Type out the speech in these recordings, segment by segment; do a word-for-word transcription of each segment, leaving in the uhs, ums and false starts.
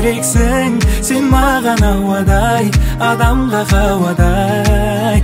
керексің, сен маған ауадай, адамға қауадай.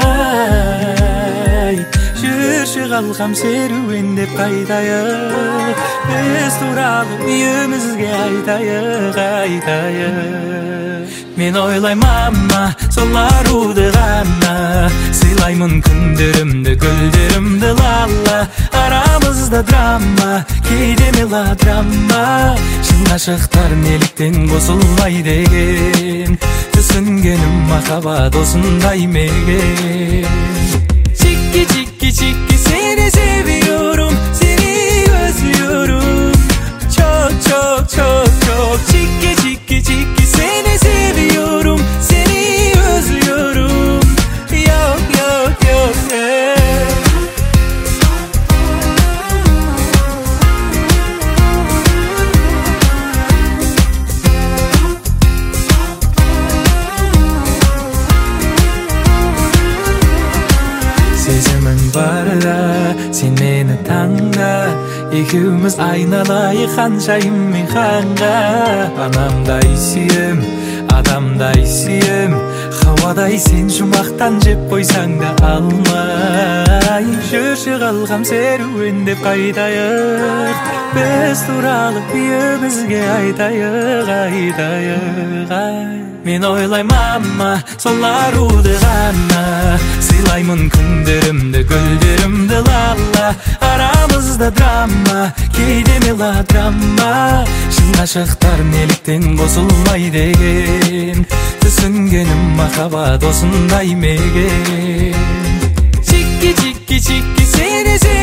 Ай, жүрші қалқам серуендеп қайтайық, біз туралы үйімізге айтайық, айтайық. Мен ойлаймын мама, сол аруды ғана, сыйлаймын күндерімді, гүлдерімді лала. Арамызда драма, кейде мелодрама, шын ғашықтар неліктен қосылмай деген, түсінгенім махаббат осындай мекен. Чики, чики, чики, seni seviyorum, seni özlüyorum. Çok, çok, çok, çok. Çiki, çiki, çiki, seni seviyorum, seni özlüyorum. Yok, yok, yok, hey. Сезімің барда, сен мені таңда, екеуміз айналайық ханшайым мен ханға. Анамдай сүйем, адамдай сүйем, хауадай сен жұмақтан жеп қойсаң да алмай. Жүрші қалқам серуендеп қайтайық, біз туралы үйімізге айтайық, айтайық, ай. Мен ойлаймын мама, сол аруды ғана, сыйлаймын күндерімді, гүлдерімді лала. Арамызда драма, кейде мелодрама, шын ғашықтар неліктен қосылмай деген, түсінгенім махаббат осындай мекен. Чики, чики, чики, seni